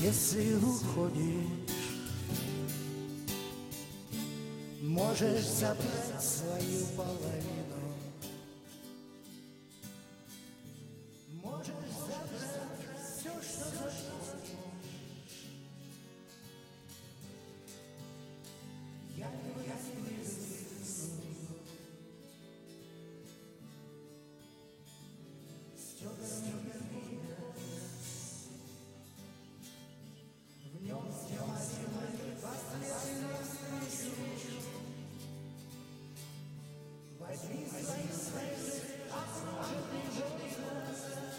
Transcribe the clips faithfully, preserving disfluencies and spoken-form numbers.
Если уходишь, можешь забрать свою половину, можешь забрать все, что захочешь. Я не вынесу стёганый мир. В нем невозможно последовательно встречу. Возьми свои слезы, окруженный возраст.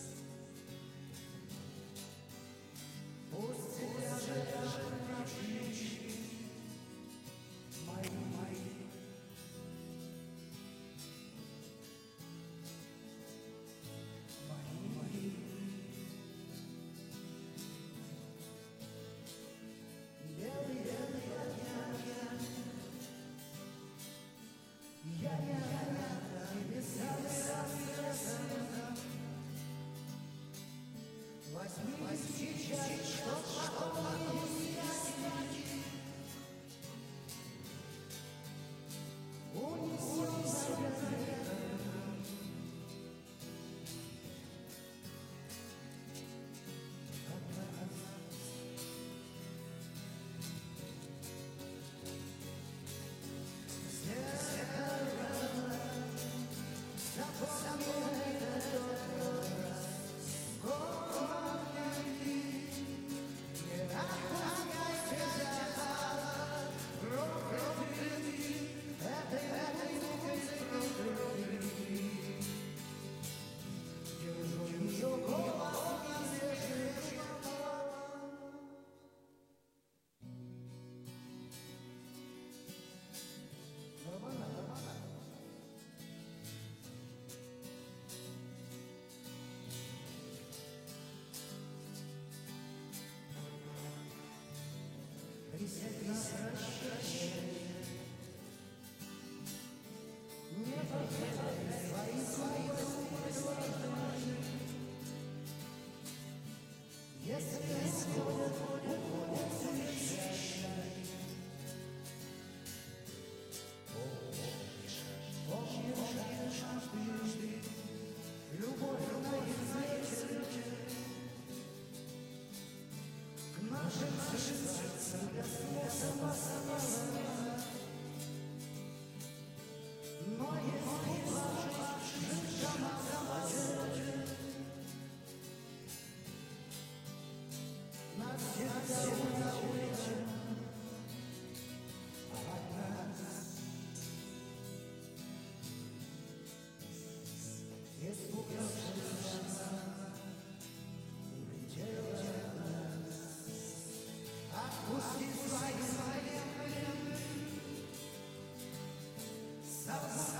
Пусть тебя ляжет на плечи мои, мои. Возьми сейчас, что потом не снять. Унесем себя. Присядь на прощание, не покидай свои слова. Если исходят, уходят встречай. Помнишь, каждый любовь на языке. К нашим сердцам сама-сама. Но если плачешь, сама-сама. Нас всегда унаучат от нас. Испугавшись, улетела от нас. Отпусти свои слова.